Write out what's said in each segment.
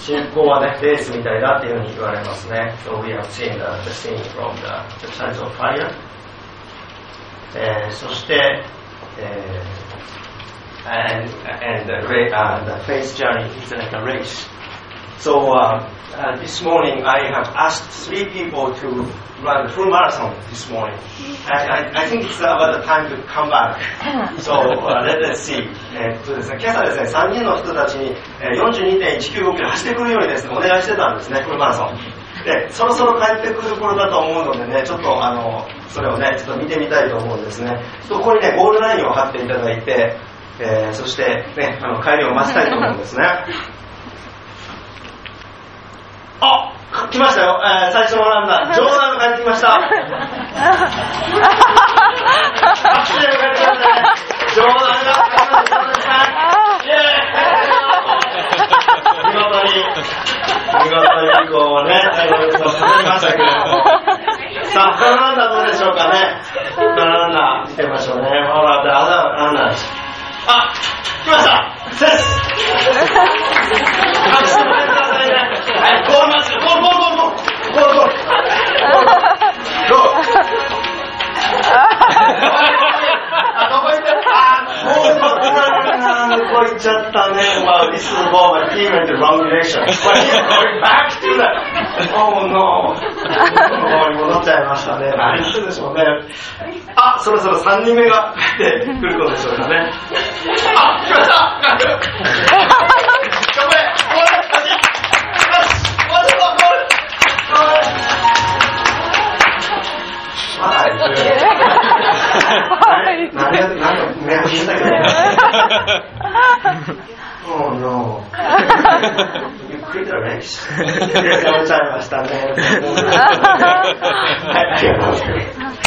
信仰はね、レースみたいだっていうふうに言われますね。So we have seen the scene from the Chariots of Fire. そして、and the faith journey is like a race. So this morning I have asked 3 people to run the full marathon this morning. I think it's about the time to come back. So let's see. ですね、今朝ですね、3人の人たちに 42.195 キロ走ってくるようにですね、お願いしてたんですね、フルマラソン。で、そろそろ帰ってくる頃だと思うのでね、ちょっとそれをね、ちょっと見てみたいと思うんですね。ここにね、ゴールラインを張っていただいて、そしてね、帰りを待ちたいと思うんですね。あ、来ましたよ、最初のランナー、ジョーダンが帰ってきました。拍手で迎えてください。ジョーダンが帰ってきました。イエーイ。見事にこうね、最後に進みましたけれども。さあ、他のランナーどうでしょうかね。他のランナー見てみましょうね。ほら、ランナーです。あ、来ました。セス。拍手で迎えてくださいね。はい、ゴールマッチ、ゴール。どこ行ったゴールマッチ向こう行っちゃったね。Well, this is ball, but he went the wrong direction. But he's going back to the... Oh no. 戻っちゃいましたね。何するでしょうね。あ、そろそろ3人目が帰ってくることでしょうかね。あ、来ました。頑張れ。Oh no. You quit the race? やめちゃいましたね。はい、ありがとうございます。はい。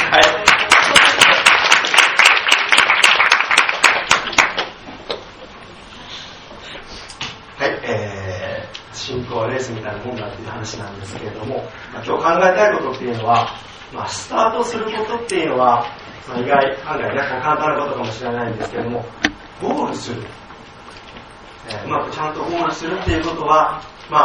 はい、信仰はレースみたいなもんだっていう話なんですけれども、今日考えたいことっていうのは、スタートすることっていうのは、案外ね、簡単なことかもしれないんですけれども、ゴールする、うまくちゃんとゴールするっていうことは、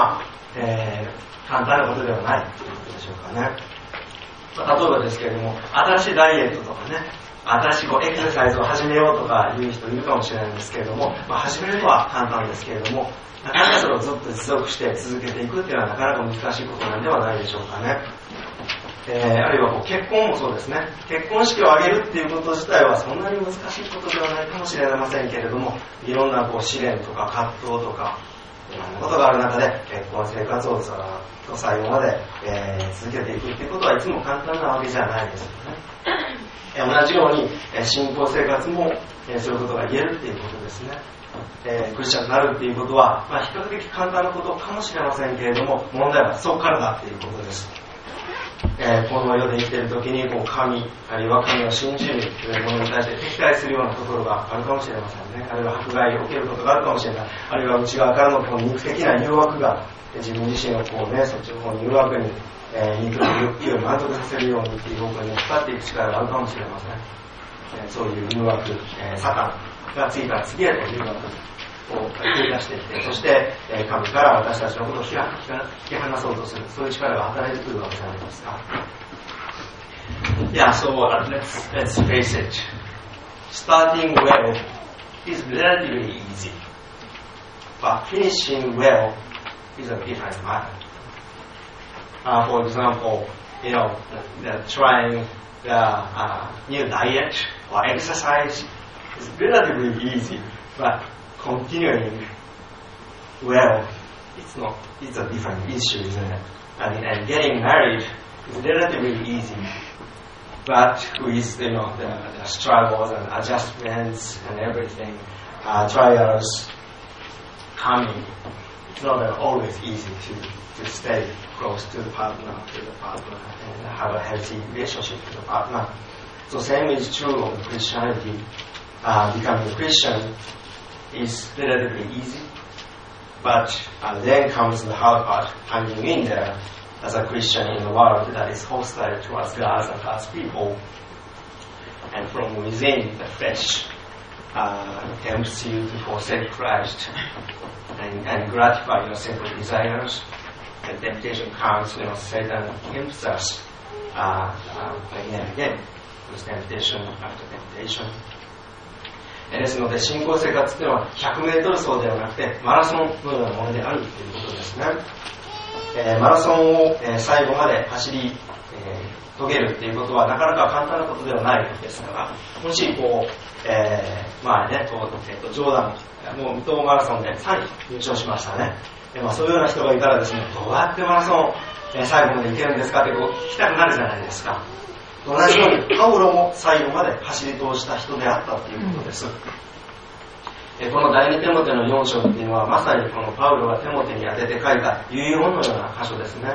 簡単なことではないということでしょうかね。例えばですけれども、新しいダイエットとかね、新しいエクササイズを始めようとかいう人いるかもしれないんですけれども、始めるのは簡単ですけれども、なかなかそれをずっと持続して続けていくっていうのはなかなか難しいことなんではないでしょうかね。あるいは結婚もそうですね。結婚式を挙げるっていうこと自体はそんなに難しいことではないかもしれませんけれども、いろんな試練とか葛藤とかいろんなことがある中で結婚生活を最後まで、続けていくっていうことはいつも簡単なわけじゃないですよね。同じように信仰生活も、そういうことが言えるっていうことですね。クリスチャンになるっていうことは、比較的簡単なことかもしれませんけれども、問題はそこからだっていうことです。この世で生きているときに神あるいは神を信じるものに対して敵対するようなところがあるかもしれませんね。あるいは迫害を受けることがあるかもしれない。あるいは内側からの肉的な誘惑が自分自身をそっちの方に誘惑に肉の欲求を満足させるようにっていう方向に引っ張っていく力があるかもしれません。そういう誘惑、サタンが次から次へと誘惑を繰り出していって、そして神から私たちのことを引き離そうとする、そういう力が働いてくるわけじゃないですか。Yeah, so let's face it. Starting well is relatively easy, but finishing well is a different matter. For example, trying the new diet or exercise is relatively easy, but continuing well, it's a different issue, isn't it? And getting married is relatively easy, but with the struggles and adjustments and everything, trials coming, it's not always easy to stay close to the partner and have a healthy relationship with the partner. So same is true of Christianity. Becoming a Christian is relatively easy, but then comes the hard part, hanging in there as a Christian in a world that is hostile towards God and God's people, and from within the flesh, tempts you to forsake Christ and gratify your sinful desires. And temptation comes, Satan tempts us again and again with temptation after temptation. ですので、信仰生活というのは100メートル走ではなくて、マラソンのようなものであるということですね。マラソンを最後まで走り遂げるっていうことはなかなか簡単なことではないのですが、もしジョーダン、もう水戸マラソンで3位入賞しましたね。そういうような人がいたらですね、どうやってマラソン最後まで行けるんですかって聞きたくなるじゃないですか。同じようにパウロも最後まで走り通した人であったということです。この第2テモテの4章っていうのはまさにこのパウロがテモテに当てて書いた遺言のような箇所ですね。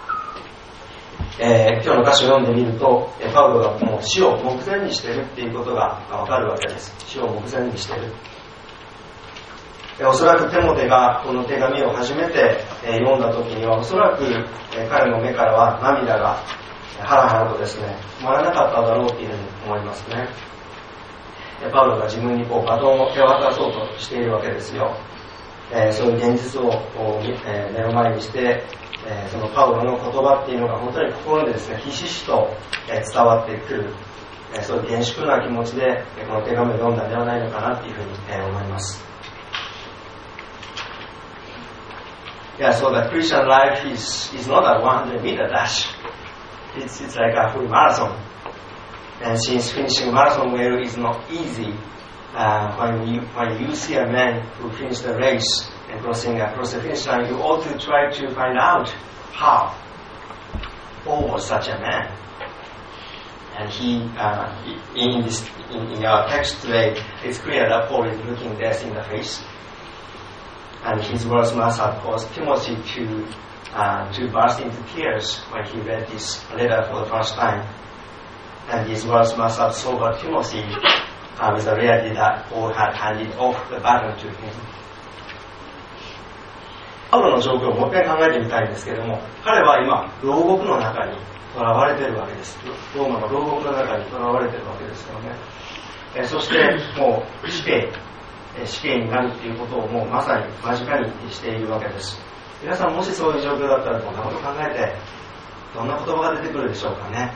今日の箇所を読んでみると、パウロがもう死を目前にしているっていうことがわかるわけです。死を目前にしている。おそらくテモテがこの手紙を初めて読んだ時には、おそらく彼の目からは涙がハラハラとですね、止まらなかっただろうというふうに思いますね。パウロが自分にバトンを手渡そうとしているわけですよ。そういう現実を目の前にして、そのパウロの言葉っていうのが本当に心でですね、ひしひしと伝わってくる、そういう厳粛な気持ちでこの手紙を読んだんではないのかなというふうに思います。Yeah, so the Christian life is not a 100-meter dash. It's like a full marathon. And since finishing marathon well is not easy, when you see a man who finished the race and crossing across the finish line, you ought to try to find out how. Paul was such a man. And he, in our text today, it's clear that Paul is looking death in the face. And his words must have caused Timothy to burst into tears when he read this letter for the first time. And his words must have sobered Timothy with the reality that Paul had handed off the baton to him. パウロの状況をもう一回考えてみたいんですけれども、彼は今、牢獄の中に囚われているわけです。ローマの牢獄の中に囚われているわけですよね。そしてもう死刑になるということをもうまさに間近にしているわけです。皆さんもしそういう状況だったらどんなことを考えて、どんな言葉が出てくるでしょうかね。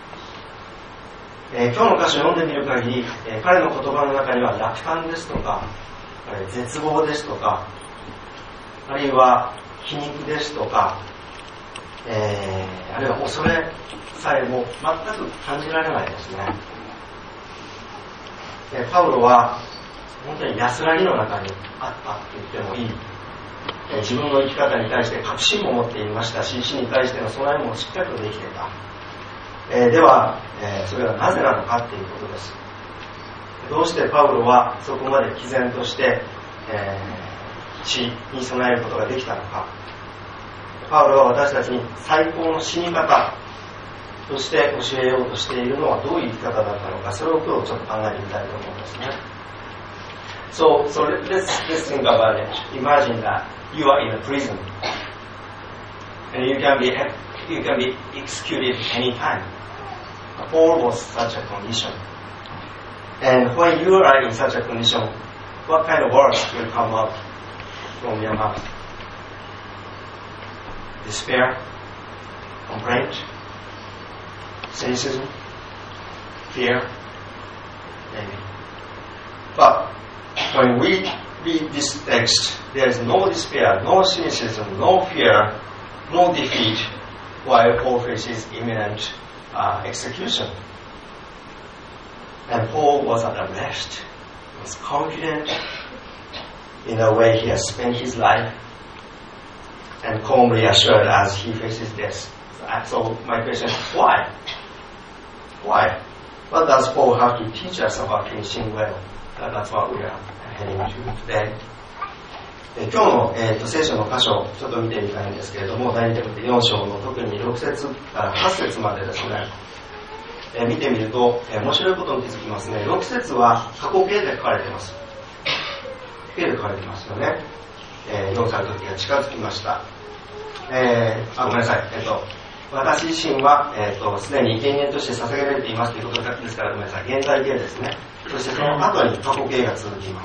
今日の歌詞を読んでみる限り、彼の言葉の中には落胆ですとか、絶望ですとか、あるいは皮肉ですとか、あるいは恐れさえも全く感じられないですね。パウロは本当に安らぎの中にあったと言ってもいい。自分の生き方に対して確信も持っていましたし、死に対しての備えもしっかりとできていた。では、それはなぜなのかっていうことです。どうしてパウロはそこまで毅然として、死に備えることができたのか。パウロは私たちに最高の死に方として教えようとしているのはどういう生き方だったのか、それを今日ちょっと考えてみたいと思うんですね。So let's think about it. Imagine that you are in a prison and you can be executed anytime. Paul was such a condition. And when you are in such a condition, what kind of words will come out from your mouth? Despair, complaint, cynicism, fear, maybe. But when we read this text, there is no despair, no cynicism, no fear, no defeat, while Paul faces imminent execution. And Paul was at rest, was confident in the way he has spent his life, and calmly assured as he faces death. So my question is, why? Why? What does Paul have to teach us about finishing well? That's what we are heading to today. 今日の、聖書の箇所をちょっと見てみたいんですけれども、第2テモテ4章の特に6節から8節までですね、見てみると、面白いことに気づきますね。6節は過去形で書かれています。形で書かれていますよね。4歳の時が近づきました。ごめんなさい。 私自身は、すでに生贄として捧げられていますということですから、ごめんなさい、現在形ですね。そしてその後に過去形が続きます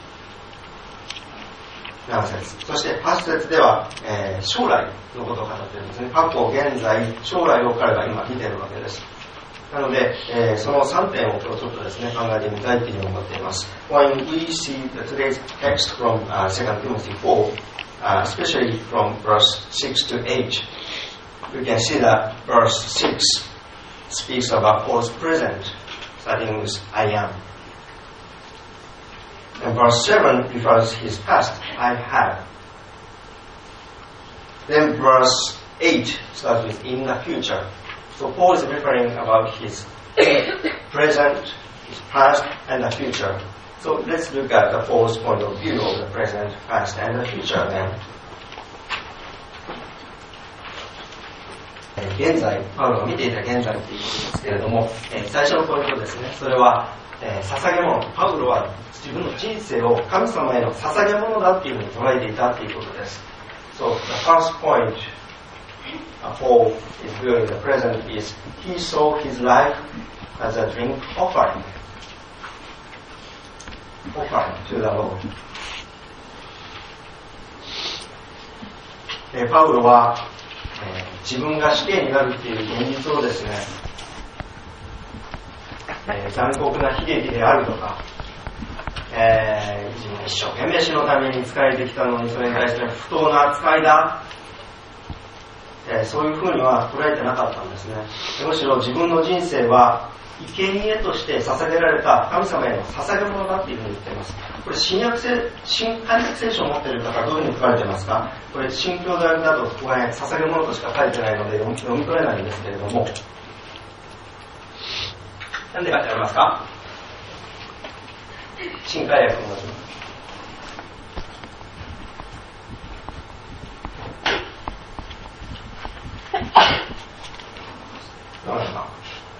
。7節。そして8節では、将来のことを語っているんですね。過去、現在、将来を彼が今見ているわけです。なので、その3点を今日ちょっとですね、考えてみたいというふうに思っています。When we see today's text from 2 Timothy 4, especially from verse 6 to 8, we can see that verse 6 speaks about Paul's present, starting with I am. And verse 7 refers his past, I have. Then verse 8 starts with in the future. So Paul is referring about his present, his past, and the future. So let's look at the Paul's point of view of the present, past, and the future then. 現在、パウロが見ていた現在ということですけれども、最初のポイントですね。それは、捧げ物。パウロは自分の人生を神様への捧げ物だっていうふうに捉えていたということです。So the first point Paul is viewing the present is he saw his life as a drink offering to the Lord. パウロは、自分が死刑になるっていう現実をですね、残酷な悲劇であるとか、自分が一生懸命死のために仕えてきたのにそれに対して不当な扱いだ、そういうふうには捉えてなかったんですね。むしろ自分の人生は生贄として捧げられた神様への捧げ物だっていうふうに言っています。これ新約聖書を持っている方はどういうふうに書かれていますか？これ新教大学だとここはね、捧げ物としか書いてないので読み取れないんですけれども、なんで書いてありますか？新海訳を持ちます。どうですか？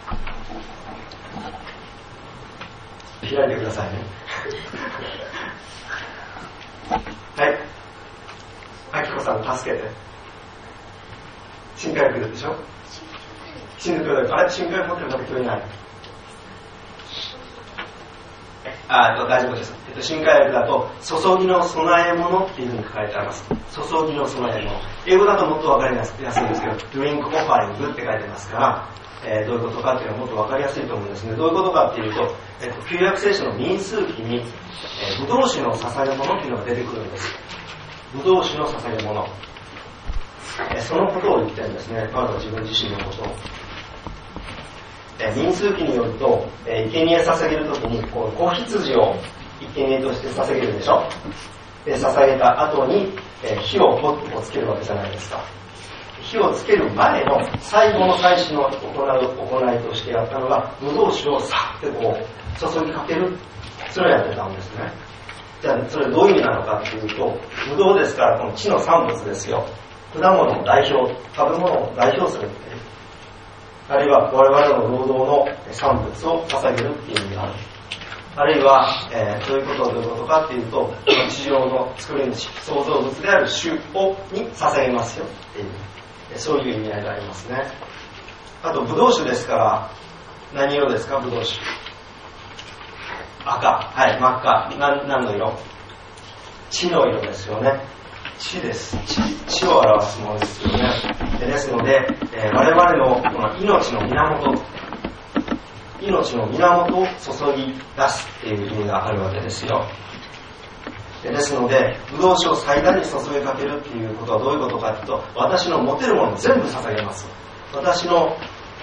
開いてくださいね。はい。あきこさん助けて。新海訳でしょ？新海訳。あれ新海訳持ってる方今日いない。大丈夫です。新海訳だと注ぎの備え物っていうふうに書かれてあります。注ぎの備え物。英語だともっと分かりやすいんですけど、drink offering って書いてますから、どういうことかっていうのはもっと分かりやすいと思うんですね。どういうことかっていうと、旧約聖書の民数記に、ブドウ酒の捧げ物っていうのが出てくるんです。ブドウ酒の捧げ物。そのことを言ってるんですね。まず自分自身のことを。民数記によると、生贄捧げるときに子羊を生贄として捧げるでしょ。で捧げた後に、火をポッとつけるわけじゃないですか。火をつける前の最後の祭祀の行いとしてやったのが、ブドウ酒をさって注ぎかける。それをやってたんですね。じゃあそれどういう意味なのかっていうと、ブドウですからこの地の産物ですよ。果物の代表、食べ物を代表するっていう。あるいは我々の労働の産物を捧げるっていう意味がある。あるいは、どういうことかっていうと、地上の作り主、創造物である主に捧げますよっていう、そういう意味合いがありますね。あと、ブドウ酒ですから、何色ですか、ブドウ酒。赤。はい、真っ赤。何の色？血の色ですよね。血です。血を表すものですよね。ですので、我々のこの命の源を注ぎ出すっていう意味があるわけですよ。ですので、ブドウ酒を最大に注ぎかけるっていうことはどういうことかというと、私の持てるものを全部捧げます。私の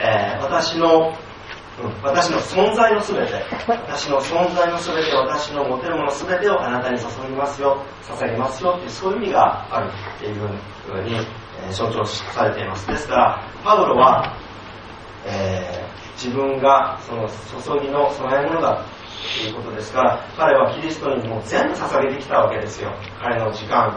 存在のすべて、私の持てるものすべてをあなたに注ぎますよ、捧げますよっていう、そういう意味があるっていうふうに、象徴されています。ですから、パウロは、自分がその注ぎの備え物だということですから、彼はキリストにもう全部捧げてきたわけですよ。彼の時間、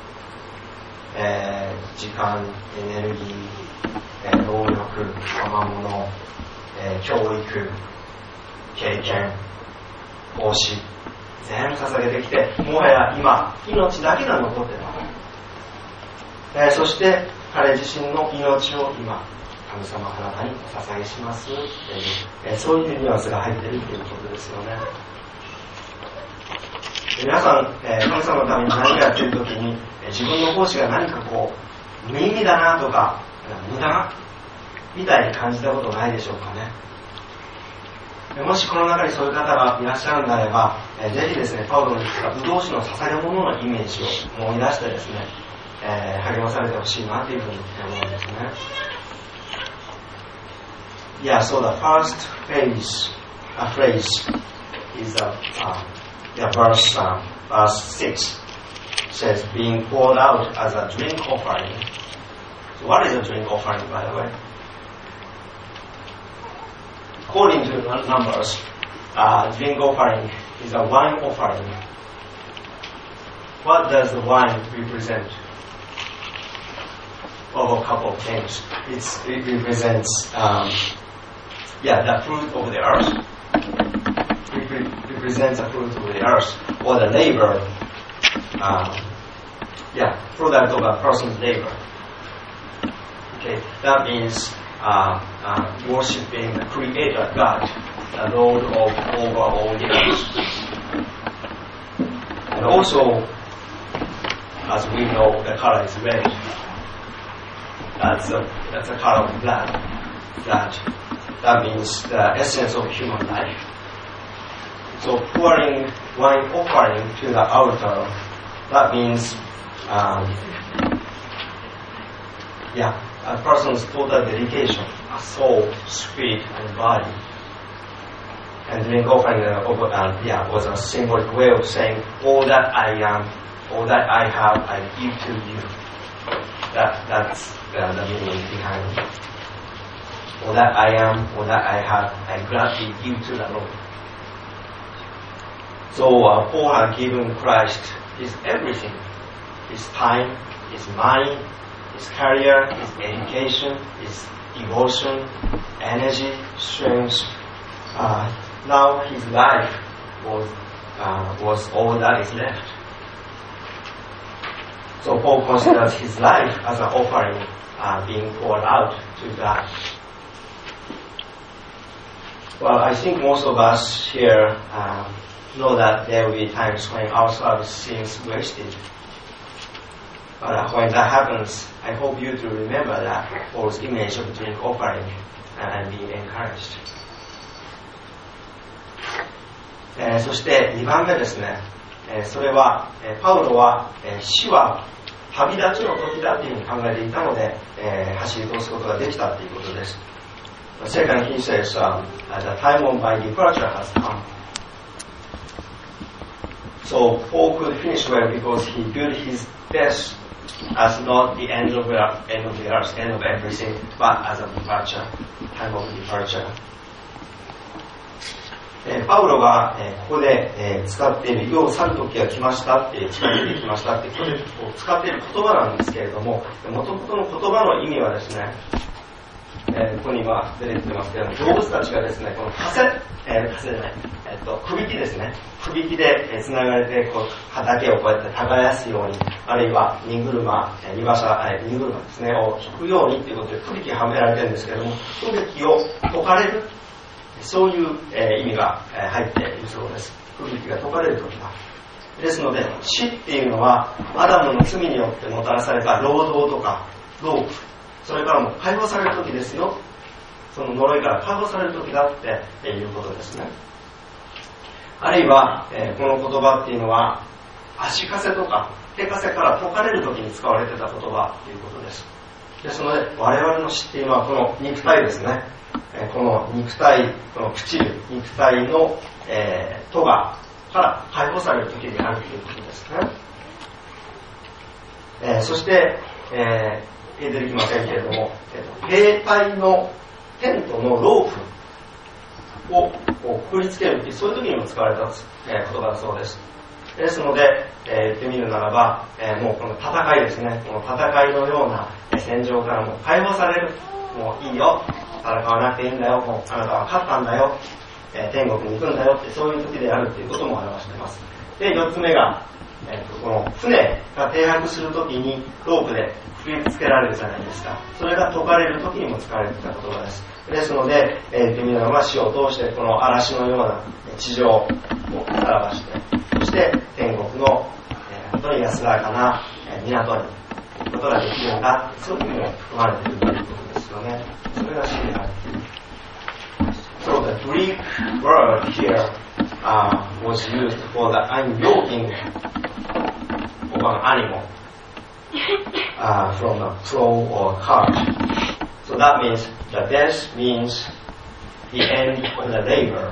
エネルギー、労力、賜物、教育、経験、奉仕、全部捧げてきて、もはや今、命だけが残っている。そして彼自身の命を今神様あなたにお捧げしますという、そういうニュアンスが入っているということですよね。皆さん、神様のために何かやっているときに、自分の奉仕が何か無意味だなとか無駄みたいに感じたことないでしょうかね。もしこの中にそういう方がいらっしゃるのであれば、ぜひですね、パウロの言ったブドウ酒の捧げ物のイメージを思い出してですね、励まされてほしいなというふうに思うんですね。Yeah, so the first phrase is verse 6 says being poured out as a drink offering. So what is a drink offering, by the way? According to the Numbers, drink offering is a wine offering. What does the wine represent? Well, a couple of things. It represents, the fruit of the earth. It represents the fruit of the earth, or the labor, product of a person's labor. Okay, that means worshiping the Creator God, the Lord of over all the earth. And also, as we know, the color is red. That's a color of blood. That means the essence of human life. So pouring wine offering to the altar, that means a person's total dedication, a soul, spirit, and body. And drink offering was a symbolic way of saying, all that I am, all that I have, I give to you. That's the meaning behind it. All that I am, all that I have, I gladly give to the Lord. So Paul had given Christ his everything, his time, his money, his career, his education, his devotion, energy, strength. Now his life was all that is left. So Paul considers his life as an offering being poured out to God. Well, I think most of us here know that there will be times when our service seems wasted. But when that happens, I hope you to remember that Paul's image of drink offering and be encouraged. そして2番目ですね。それは、パウロは、死は旅立ちの時だというふうに考えていたので、走り通すことができたということです。Second, he says, the time of my departure has come. So Paul could finish well because he built his death as not the end of the earth, end of everything, but as a departure, time of departure. パウロが、ここで、使っている世を去る時が来ましたって近づいてきましたってこれを使っている言葉なんですけれども、元々の言葉の意味はですね、ここに今出てきてますけれども、動物たちがですね、このくびきですね、くびきでつながれて畑をこうやって耕すように、あるいは荷車ですねを引くようにということでくびきがはめられてるんですけれども、くびきを解かれる、そういう、意味が入っているそうです。くびきが解かれるときだ。ですので、死っていうのはアダムの罪によってもたらされた労働とか労苦、それからも解放される時ですよ。その呪いから解放される時だっていうことですね。あるいは、この言葉っていうのは足かせとか手かせから解かれる時に使われてた言葉ということです。ですので我々の死っていうのはこの肉体ですね。この肉体、この朽ちる肉体の、咎から解放される時であるということですね。そして、出てきませんけれども、兵隊のテントのロープをくくりつけるというそういう時にも使われた、言葉だそうです。ですので、言ってみるならば、もうこの戦いですね、この戦いのような戦場からも解放される、もういいよ、戦わなくていいんだよ、もうあなたは勝ったんだよ、天国に行くんだよってそういう時であるということも表しています。で、4つ目がこの船が停泊するときにロープで振り付けられるじゃないですか。それが解かれるときにも使われていた言葉です。ですので、テミナムは死を通してこの嵐のような地上を表して、そして天国の本当に安らかな港に行くことができるんだ、そういう意味も含まれているということですよね。それが死である。So the Greek word here was used for the unyoking of an animal from a plow or cart. So that means the death means the end of the labor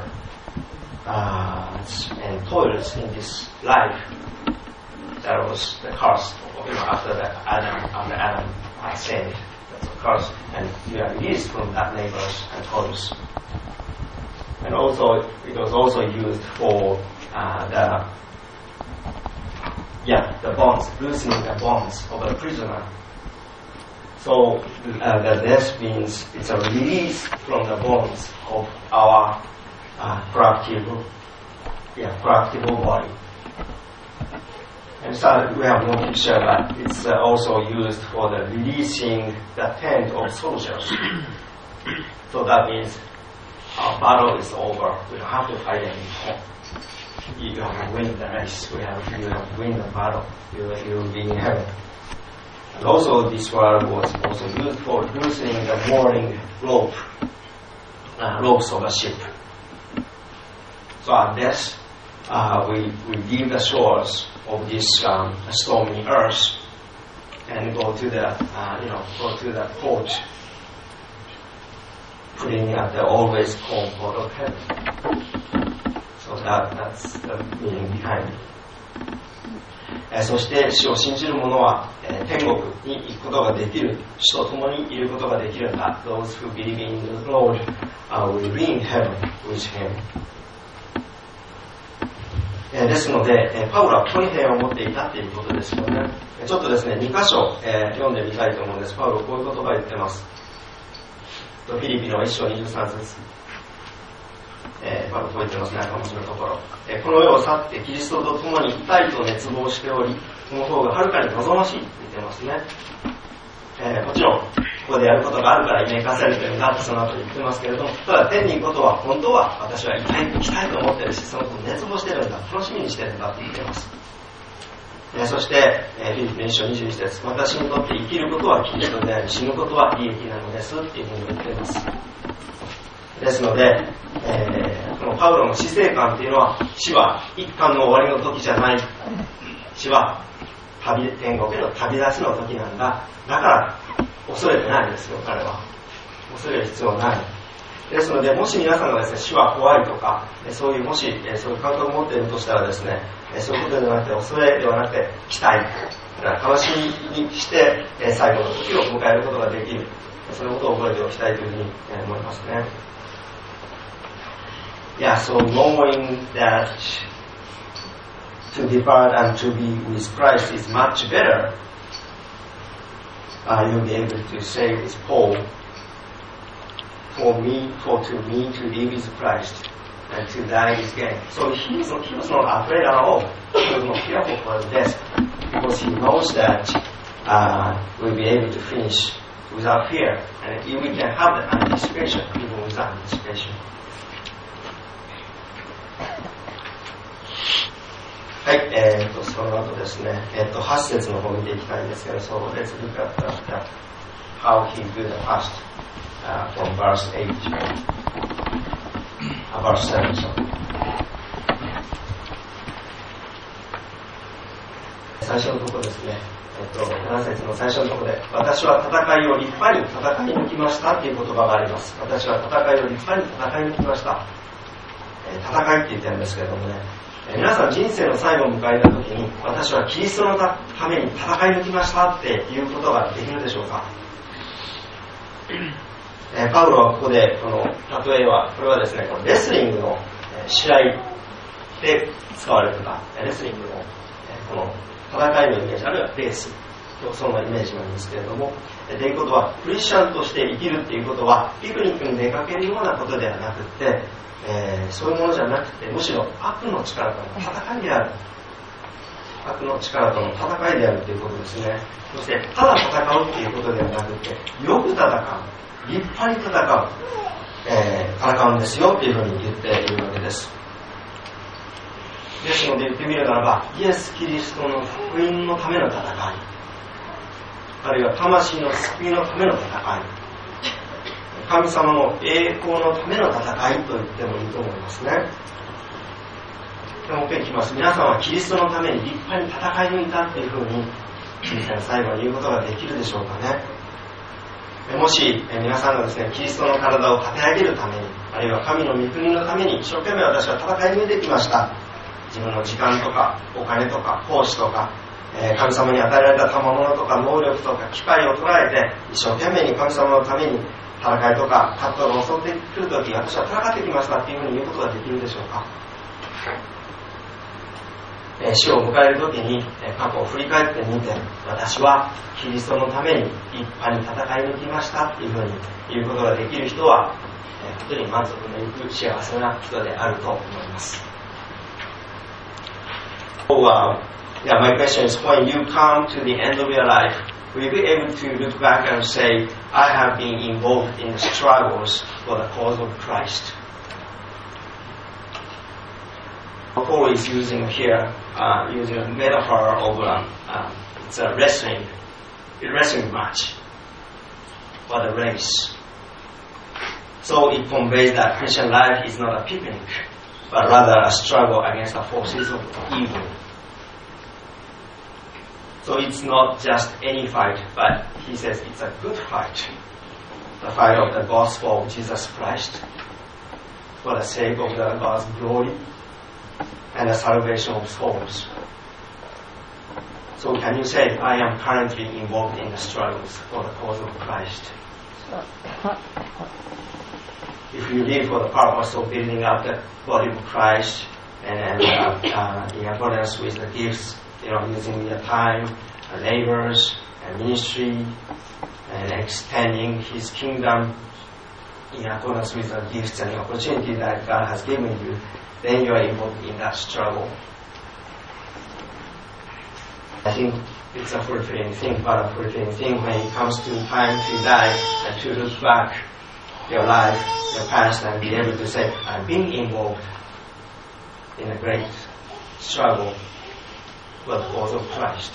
and toils in this life. That was the curse after Adam sinned. That's a curse, and you are released from that labors and toils. And also, it was also used for the bonds, loosening the bonds of a prisoner. So the death means it's a release from the bonds of our corruptible body. And so we have no picture, but it's also used for the releasing the tent of soldiers. So that means our battle is over. We don't have to fight anymore. You have to win the race. You have to win the battle. You will be in heaven. And also this word was also used for loosening the mooring ropes of a ship. So at death, we leave the shores of this stormy earth and go to the port, putting at the always calm port of heaven. So that's the meaning behind it. そして死を信じる者は天国に行くことができる、死と共にいることができるんだ。Those who believe in the Lord will be in heaven with him. ですので、パウロはここに平安を持っていたということですよね。ちょっとですね、2箇所、読んでみたいと思うんです。パウロこういう言葉を言ってます。フィリピの1章23節。パウロこう言ってますね、赤文字のところ。この世を去ってキリストと共にいたいと熱望しており、その方がはるかに望ましいと言ってますね。もちろん、ここでやることがあるから生かされてるんだってその後言ってますけれども、ただ天に行くことは本当は私は行きたいと思ってるし、そのことを熱望してるんだ、楽しみにしてるんだって言ってます。そして、フィリピン1章21節、私にとって生きることはキリストであり、死ぬことは利益なのですっていうふうに言っています。ですので、このパウロの死生観っていうのは、死は一巻の終わりの時じゃない。死は天国への旅立ちの時なんだ。だから恐れてないんですよ、彼は。恐れる必要はない。ですので、もし皆さんがですね、死は怖いとか、そういうそういう感覚を持っているとしたらですね、そういうことではなくて、恐れではなくて、期待。楽しみにして、最後の時を迎えることができる。そのことを覚えておきたいというふうに思いますね。Yeah, so knowing that to depart and to be with Christ is much better, you'll be able to say with Paul, to me to live is Christ, and to die is gain. So he was not afraid at all. He was not fearful for death, because he knows that we'll be able to finish without fear, and we can have the anticipation, even without anticipation. はい、その後ですね、8節の方を見ていきたいんですけど、so let's look at how he do the fast from verse 8, verse 7. So. 最初のところですね、7節の最初のところで、私は戦いを立派に戦い抜きましたという言葉があります。私は戦いを立派に戦い抜きました。戦いって言ってるんですけれどもね、皆さん人生の最後を迎えた時に、私はキリストのために戦い抜きましたっていうことができるでしょうか。パウロはここでこの例えは、これはですね、このレスリングの試合で使われてたレスリングのこの戦いのイメージ、あるいはレース、競争のイメージなんですけれども、ということはクリスチャンとして生きるっていうことはピクニックに出かけるようなことではなくて、そういうものじゃなくて、むしろ悪の力からの戦いである。 悪の力との戦いであるということですね。そしてただ戦うっていうことではなくて、よく戦う、立派に戦う、戦うんですよっていうふうに言っているわけです。ですので言ってみるならば、イエス・キリストの福音のための戦い、あるいは魂の救いのための戦い、神様の栄光のための戦いと言ってもいいと思いますね。もう一回聞きます。皆さんはキリストのために立派に戦い抜いたっていうふうに人生の最後に言うことができるでしょうかね。もし皆さんがですね、キリストの体を立て上げるために、あるいは神の御国のために一生懸命私は戦い抜いてきました。自分の時間とかお金とか奉仕とか、神様に与えられた賜物とか能力とか機会を捉えて一生懸命に神様のために戦いとか葛藤が襲ってくるとき、私は戦ってきましたっていうふうに言うことができるでしょうか。死を迎えるときに過去を振り返ってみて、私はキリストのために立派に戦い抜きましたっていうふうに言うことができる人は本当に満足のいく幸せな人であると思います。My question is, when you come to the end of your life, will you be able to look back and say, I have been involved in the struggles for the cause of Christ? Paul is using here, using a metaphor of it's a wrestling match, or a race. So it conveys that Christian life is not a picnic, but rather a struggle against the forces of evil. So it's not just any fight, but he says it's a good fight. The fight of the gospel of Jesus Christ, for the sake of God's glory and the salvation of souls. So can you say, I am currently involved in the struggles for the cause of Christ? If you live for the purpose of building up the body of Christ and in accordance with the gifts, using your time, labors, and ministry, and extending His kingdom in accordance with the gifts and the opportunity that God has given you, then you are involved in that struggle. I think it's a fulfilling thing, but a fulfilling thing when it comes to time to die and to look back your life, your past, and be able to say, I've been involved in a great struggle for the cause of Christ.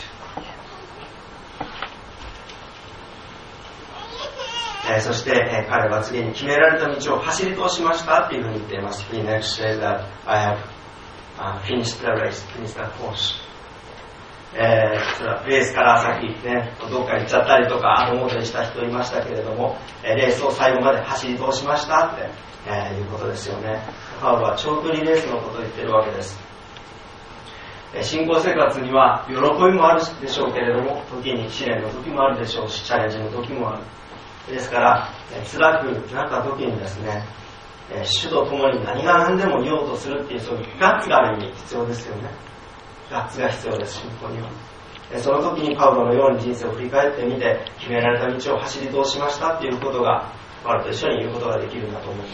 そして、彼は次に決められた道を走り通しましたっていうふうに言っています。He next says that I have finished the race, finished the course. それはレースから先ね、どっか行っちゃったりとか後戻りした人いましたけれども、レースを最後まで走り通しましたって、いうことですよね。パウロは長距離レースのことを言っているわけです。信仰生活には喜びもあるでしょうけれども、時に試練の時もあるでしょうし、チャレンジの時もある。ですから、辛くなった時にですね、主と共に何が何でも言おうとするっていう、そういうガッツがある意味必要ですよね。ガッツが必要です、信仰には。その時にパウロのように人生を振り返ってみて、決められた道を走り通しましたっていうことが、パウロと一緒に言うことができるんだと思います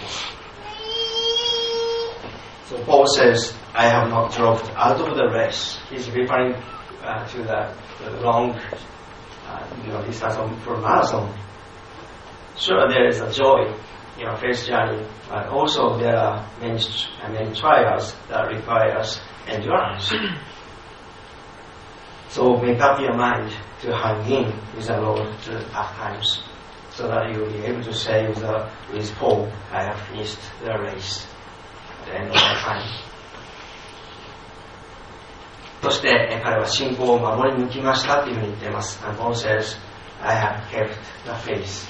。So Paul says, I have not dropped out of the race. He's referring to the long distance for marathon. Sure, there is a joy in our faith journey, but also there are many trials that requires endurance. So make up your mind to hang in with the Lord through the tough times, so that you will be able to say with Paul, I have finished the race at the end of my time. そして彼は信仰を守り抜きましたというふうに言っています。And Paul says, I have kept the faith.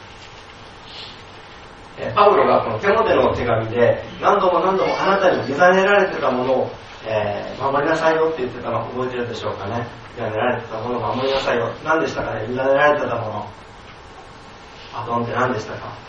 パウロがこのテモテの手紙で何度もあなたに委ねられてたものを、守りなさいよって言ってたのを覚えてるでしょうかね。委ねられてたものを守りなさいよ。何でしたかね、委ねられてたもの。バトンって何でしたか。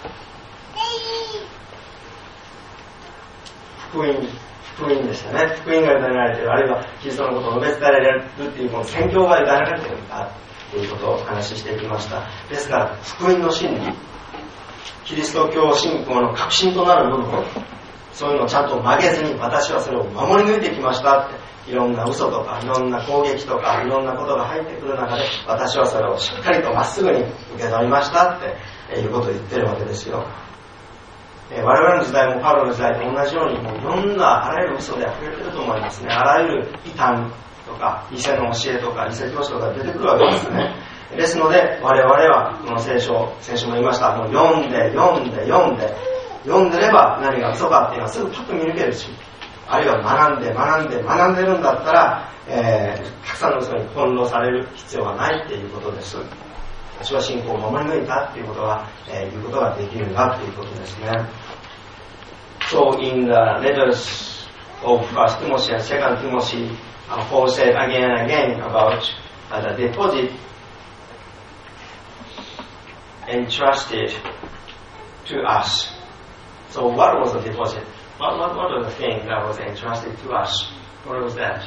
福音でしたね。福音が委ねられている、あるいはキリストのことを述べ伝えられるっていうこの宣教が委ねられているんだということをお話ししていきました。ですから福音の真理、キリスト教信仰の核心となる部分、そういうのをちゃんと曲げずに私はそれを守り抜いてきましたっていろんな嘘とかいろんな攻撃とかいろんなことが入ってくる中で、私はそれをしっかりとまっすぐに受け取りましたっていうことを言ってるわけですよ。我々の時代もパウロの時代と同じように、もういろんなあらゆる嘘で溢れてると思いますね。あらゆる異端とか偽の教えとか偽教師とか出てくるわけですね。ですので我々はこの聖書、先週も言いました、もう読んでれば何が嘘かっていうのはすぐパッと見抜けるし、あるいは学んでるんだったら、たくさんの嘘に翻弄される必要はないっていうことです。私は信仰を守り抜いたっていうことは、言うことができるんだっていうことですね。So in the letters of 1 Timothy and 2 Timothy, Paul said again and again about the deposit entrusted to us. So what was the deposit? What was the thing that was entrusted to us? What was that?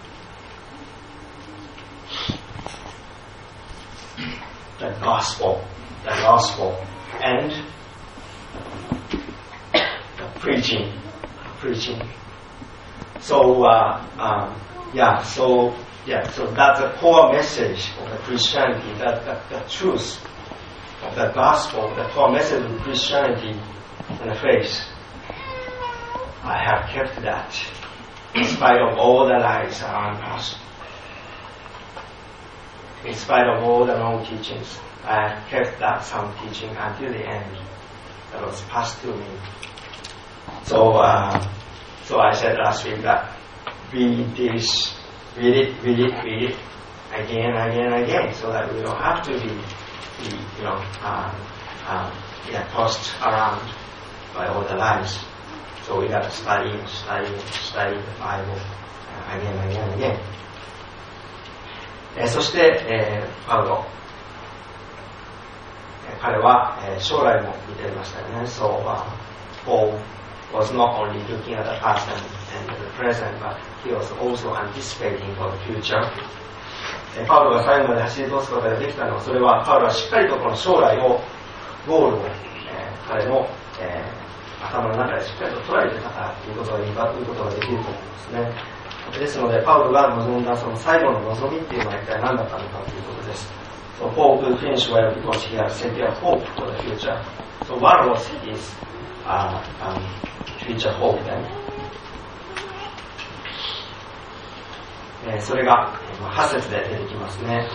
The gospel, and the preaching. So that's the core message of the Christianity, the truth of the gospel, the core message of Christianity and the faith. I have kept that in spite of all the lies around us. In spite of all the wrong teachings, I have kept that sound teaching until the end that was passed to me. So I said last week that read this, read it again, so that we don't have to be tossed around by all the lies. So we got to study the Bible again. そして、パウロ、彼は、将来も見ていましたよね。So Paul was not only looking at the past and the present, but he was also anticipating for the future. パウロが最後まで走り通すことができたのは、それはパウロはしっかりとこの将来をゴールを、彼の、頭の中でしっかりと捉えてたからということができると思うんですね。ですのでパウロが望んだその最後の望みっていうのは一体何だったのかということです。So Paul could finish well because he had set their hope for the future. So what was his future hope then? それが8節で出てきますね。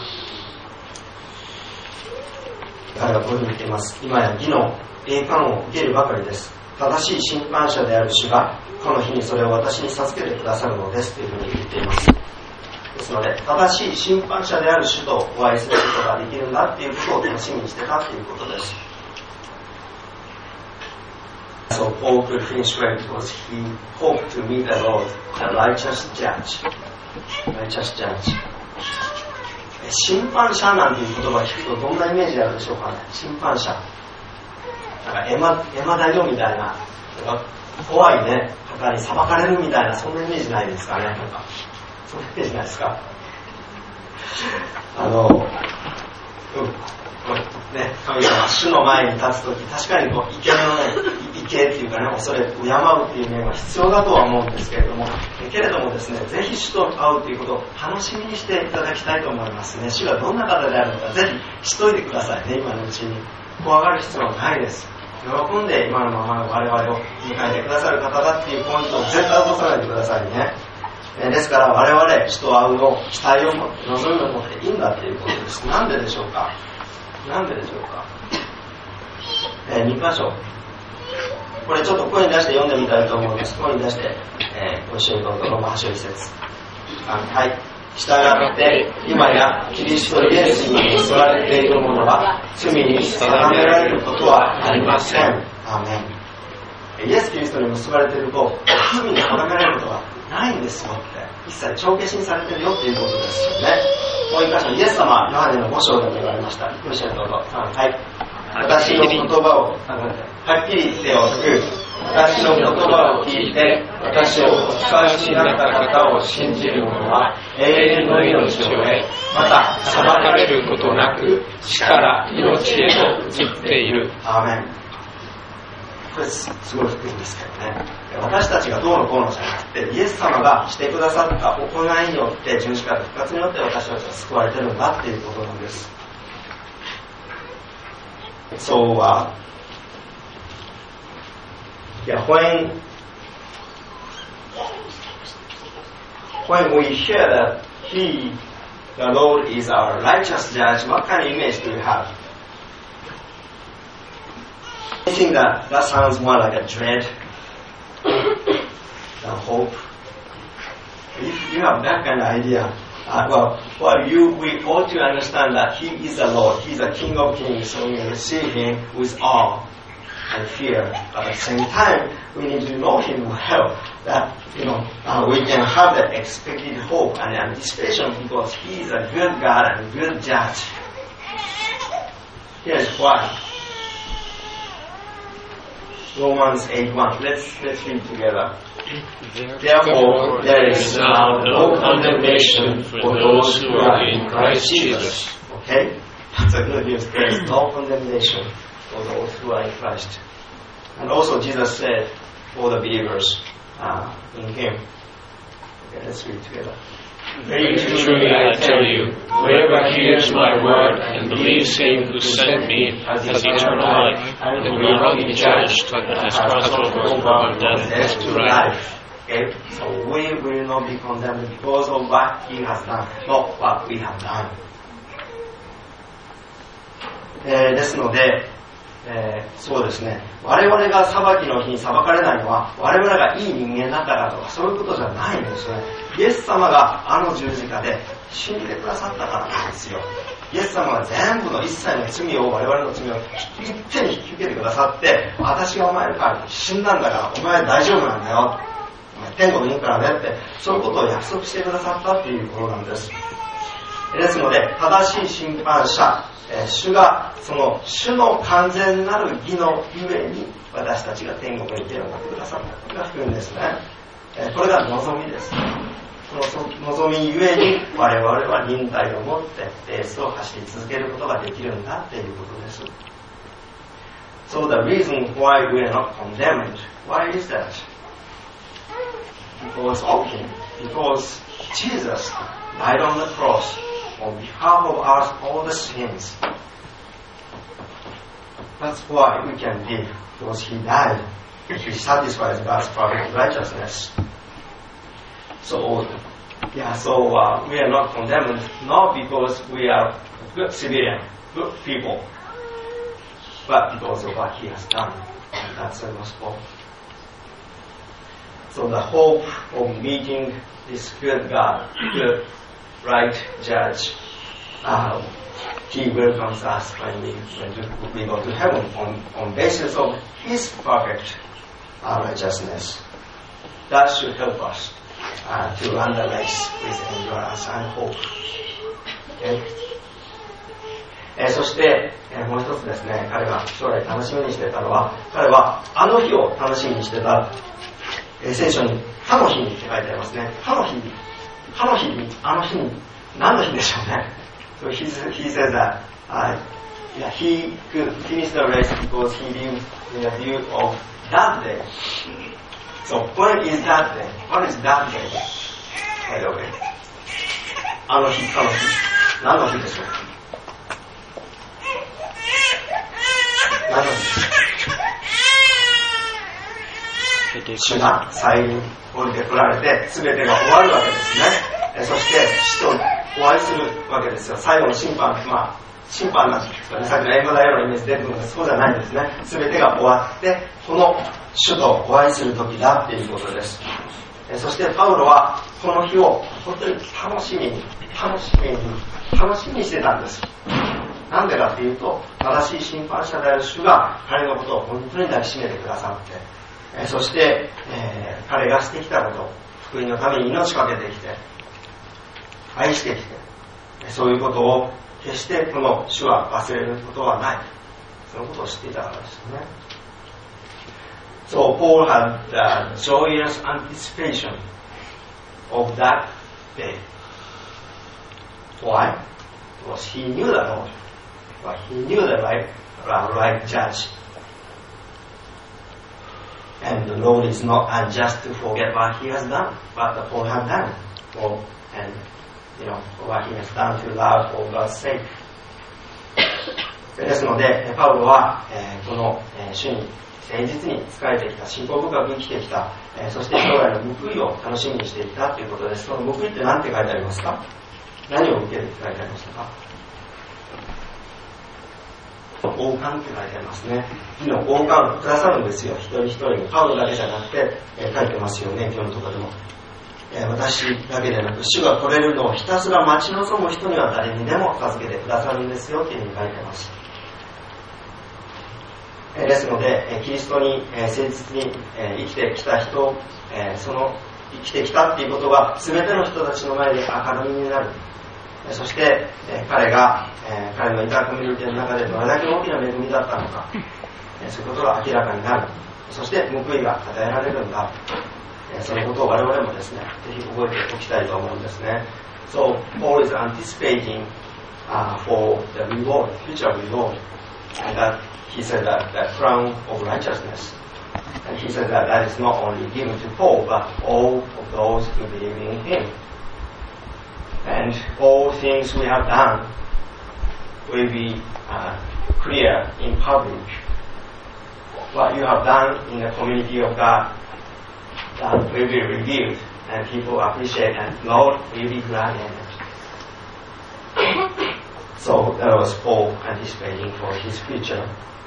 彼はこういうふうに言っています。今や義の栄冠を受けるばかりです。正しい審判者である主がこの日にそれを私に授けてくださるのですというふうに言っています。ですので正しい審判者である主とお会いすることができるんだっていうことを楽しみにしてたっていうことです。So Paul could finish well because he hoped to meet the Lord, the righteous judge. 審判者なんていう言葉を聞くとどんなイメージであるでしょうかね。審判者。なんかエマ大王みたいな、怖いね、方に裁かれるみたいな、そんなイメージないですかね。なんかそんなイメージないですか。神様、主の前に立つとき、確かにこう畏敬っていうかね、恐れ、敬うっていう面は必要だとは思うんですけれども、けれどもですね、ぜひ主と会うということを楽しみにしていただきたいと思いますね。主がどんな方であるのか、ぜひしといてくださいね、今のうちに。怖がる必要はないです。喜んで今のままの我々を迎えてくださる方だっていうポイントを絶対落とさないでくださいね。ですから我々、主と会うの期待を持って、望みを持っていいんだっていうことです。なんででしょうか。2箇所。これちょっと声に出して読んでみたいと思います。声に出して、ご一緒にどうぞ。ローマ8章1節。はい。従って今やキリストイエスに結ばれている者は罪に定められることはありません。アーメン。イエス・キリストに結ばれていると罪に定められることはないんですよって、一切帳消しにされているよっていうことですよね。もう一箇所、イエス様、ヨハネの5章でも言われました。ご一緒にどうぞ。はい。私の言葉をはっきり手をつく。私の言葉を聞いて私をお使わしになった方を信じる者は永遠の命を得、また裁かれることなく死から命へと移っている。アーメン。 これすごい低いんですけどね。私たちがどうのこうのじゃなくて、イエス様がしてくださった行いによって、十字架の復活によって私たちは救われてるんだっていうことなんです。So, when we hear that He, the Lord, is our righteous judge, what kind of image do you have? I think that sounds more like a dread than hope. If you have that kind of idea, we ought to understand that He is the Lord, He is the King of Kings, so we receive Him with awe and fear. But at the same time, we need to know Him well, that we can have that expected hope and anticipation because He is a good God and good judge. Here's why. Romans 8:1. Let's read together. Therefore, there is now no condemnation for those who are in Christ Jesus. Okay? That's a good news. There is no condemnation for those who are in Christ. And also Jesus said for the believers in Him. Okay, let's read together. Very truly I tell you, whoever hears my word and believes Him who sent me has eternal life, and will not be judged, but has crossed over from death to life. Okay, so we will not be condemned because of what He has done, not what we have done. ですので、そうですね、我々が裁きの日に裁かれないのは我々がいい人間だったからとかそういうことじゃないんですね。イエス様があの十字架で死んでくださったからなんですよ。イエス様が全部の一切の罪を我々の罪を一手に引き受けてくださって、私がお前の代わりに死んだんだからお前大丈夫なんだよ、お前天国に行くからねって、そういうことを約束してくださったっていうことなんです。ですので正しい審判者、主がその主の完全なる義のゆえに私たちが天国に行けるようになってくださったのが福音ですね。これが望みです。その望みゆえに我々は忍耐を持ってレースを走り続けることができるんだっていうことです。So the reason why we are not condemned, why is that? Because of Him, because Jesus died on the cross on behalf of all the sins. That's why we can live, because He died. He satisfies God's perfect righteousness. So we are not condemned, not because we are good civilian, good people, but because of what He has done. And that's the gospel. So the hope of meeting this good God, good right judge, He welcomes us when we go to heaven on basis of His perfect righteousness. That should help us to run the race with endurance and hope. Okay? そして、もう一つですね、彼が将来楽しみにしていたのは、彼はあの日を楽しみにしてた。聖書に歯の日にって書いてありますね。歯の日に、あの日に、何の日でしょうね。So he says that he could finish the race because he lived in the view of that day. So when is that day? What is that day? By the way. あの日、何の日でしょう。何の日でしょう。主が再臨降りてこられて全てが終わるわけですね。そして死とお会いするわけですよ。最後の審判、審判なんですよね。さっきのエンゴダイヤのイメージ出てくるのでそうじゃないんですね。全てが終わってこの主とお会いする時だっていうことです。そしてパウロはこの日を本当に楽しみにしてたんです。なんでかっていうと正しい審判者である主が彼のことを本当に抱きしめてくださって、そして、彼がしてきたこと、福音のために命かけてきて愛してきて、そういうことを決してこの主は忘れることはない、そのことを知っていたからですよね。So Paul had the joyous anticipation of that day. Why? Because he knew the Lord, but he knew the right judge. And the Lord is not unjust to forget what he has done, what the Paul had done, and what he has done to love for God's sake. ですので、パウロは、この、主に誠実に仕えてきた、信仰深く生きてきた、そして将来の報いを楽しみにしていたということです。その報いって何て書いてありますか？何を受けるって書いてありましたか？王冠って書いてありますね。義の王冠をくださるんですよ、一人一人に。パウロだけじゃなくて、書いてますよね、今日のところでも。私だけでなく、主が来れるのをひたすら待ち望む人には誰にでも助けてくださるんですよっていうふうに書いてます。ですので、キリストに誠実に生きてきた人、その生きてきたっていうことが全ての人たちの前で明るみになる。そして彼のいたコミュニティの中でどれだけ大きな恵みだったのか、そういうことが明らかになる。そして報いが与えられるんだ。そのことを我々もですね、ぜひ覚えておきたいと思うんですね。So, Paul is anticipating for the reward, future reward, and that he said that the crown of righteousness. And he said that that is not only given to Paul, but all of those who believe in him. And all things we have done will be clear in public. What you have done in the community of God, that will be revealed, and people appreciate, and Lord will be glad in it. So that was Paul anticipating for his future.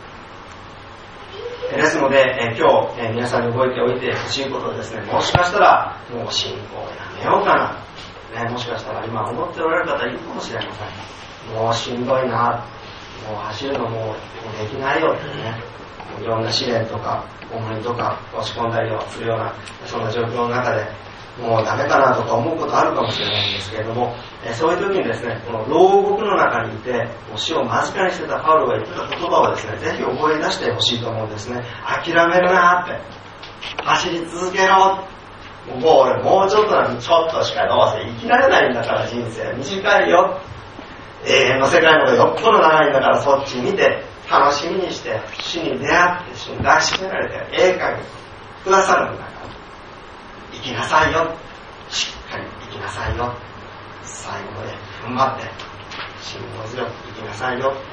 ですので、今日、皆さんに覚えておいてほしいことですね。もしかしたらもう信仰をやめようかな、もしかしたら今思っておられる方いるかもしれません。もうしんどいな、もう走るのもできないよってね、いろんな試練とか重荷とか落ち込んだりをするようなそんな状況の中でもうダメかなとか思うことあるかもしれないんですけれども、そういう時にですね、この牢獄の中にいて死を間近にしてたパウロが言ってた言葉をですね、ぜひ覚え出してほしいと思うんですね。諦めるなって、走り続けろ、もうちょっとなんてちょっとしかどうせ生きられないんだから、人生短いよ、永遠の世界の方がよっぽど長いんだから、そっち見て楽しみにして主に出会って主に抱きしめられて栄冠にくださるんだから、生きなさいよ、しっかり生きなさいよ、最後まで踏ん張って辛抱強く生きなさいよ、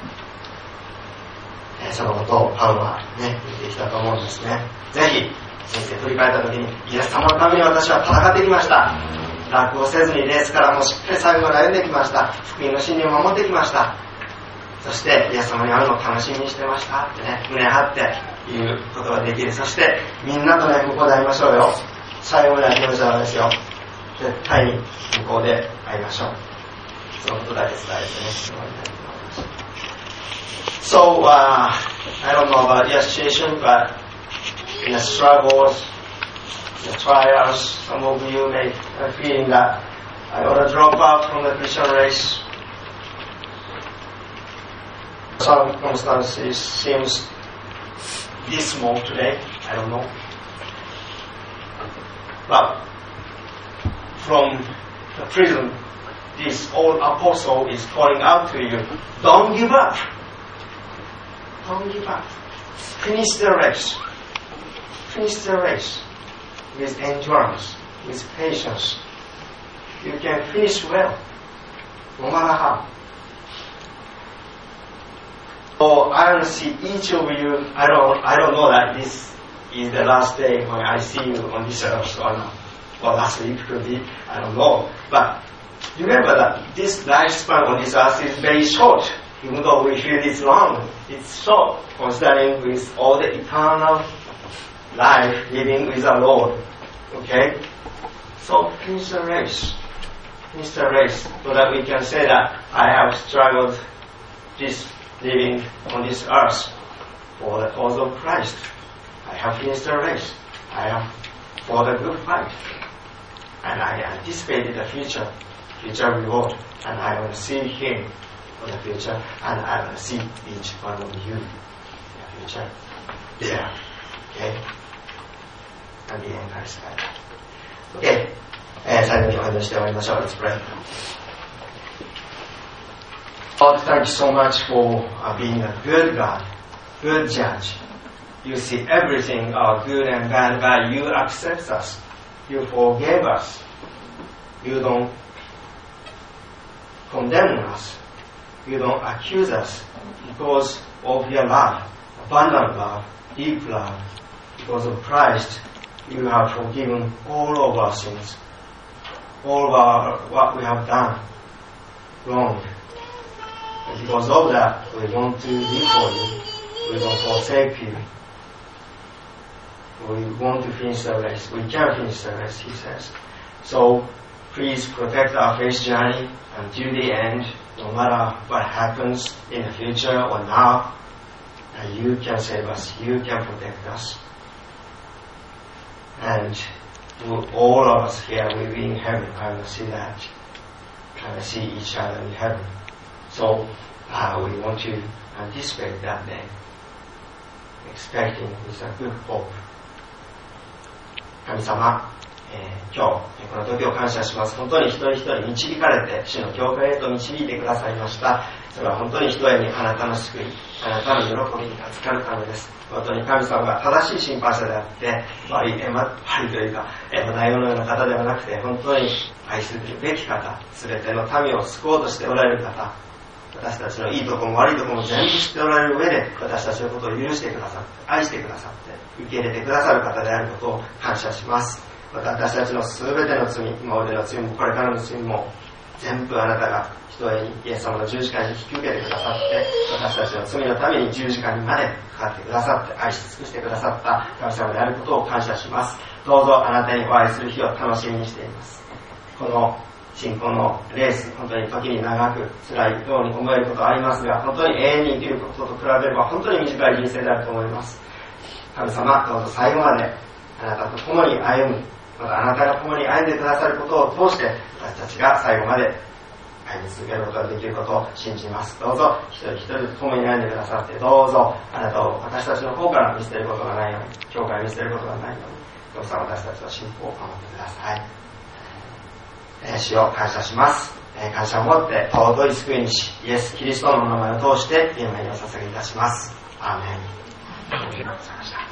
そのことをパウロはね言ってきたと思うんですね。ぜひ人生振り返った時に、イエス様のために私は戦ってきました、楽をせずにレースからもしっかり最後まで歩んできました、福音の真理を守ってきました、そしてイエス様に会うのを楽しみにしてましたってね、胸張って言うことができる。そしてみんなとね、向こうで会いましょうよ、最後まで諦めちゃダメですよ、絶対に向こうで会いましょう。そのことだけ伝えてね、終わりたいと思います。So, I don't know about your situation, but in the struggles, the trials, some of you may be feeling that I ought to drop out from the Christian race. Circumstances seems dismal today, I don't know. But from the prison, this old apostle is calling out to you, don't give up. Don't give up. Finish the race. Finish the race with endurance, with patience. You can finish well, no matter how. So I don't see each of you. I don't know that this is the last day when I see you on this earth or not. Or last week could be. I don't know. But remember that this lifespan on this earth is very short. Even though we feel it's long, it's short, considering with all the eternal life living with the Lord. Okay? So finish the race. Finish the race so that we can say that I have struggled this living on this earth for the cause of Christ. I have finished the race. I have fought a good fight. And I anticipated the future reward. And I will see Him for the future. And I will see each one of you in the future there. Okay? And be encouraged by that. Okay. 最後にお話して終わりましょう。Let's pray. Lord, thank you so much for being a good God, good judge. You see everything, our good and bad, but you accept us. You forgave us. You don't condemn us. You don't accuse us because of your love, abundant love, deep love. Because of Christ, you have forgiven all of our sins, all of what we have done wrong. And because of that, we want to live for you. We don't forsake you. We want to finish the race. We can finish the race, he says. So please protect our faith journey until the end, no matter what happens in the future or now. And you can save us. You can protect us. And all of us here will be in heaven. I will see that. I will see each other in heaven. So we want to anticipate that day, expecting with a good hope. 神様、今日この時を感謝します。本当に一人一人導かれて主の教会へと導いてくださいました。それは本当に一重にあなたの救い、あなたの喜びに預かるためです。本当に神様が正しい審判者であって悪いというかライオンのような方ではなくて、本当に愛するべき方、すべての民を救おうとしておられる方、私たちのいいところも悪いところも全部知っておられる上で私たちのことを許してくださって、愛してくださって受け入れてくださる方であることを感謝します。また私たちのすべての罪、今までの罪もこれからの罪も全部あなたがひとえにイエス様の十字架に引き受けてくださって、私たちの罪のために十字架にまでかかってくださって愛し尽くしてくださった神様であることを感謝します。どうぞあなたにお会いする日を楽しみにしています。この信仰のレース、本当に時に長く辛いように思えることはありますが、本当に永遠に生きることと比べれば本当に短い人生であると思います。神様、どうぞ最後まであなたと共に歩む、またあなたが共に歩んでくださることを通して私たちが最後まで歩み続けることができることを信じます。どうぞ一人一人と共に歩んでくださって、どうぞあなたを私たちの方から見捨てることがないように、教会を見捨てることがないように、どうぞ私たちの信仰を守ってください。主を感謝します。感謝を持って尊い救い主イエス・キリストの名前を通して御前にお捧げいたします。アーメン。ありがとうございました。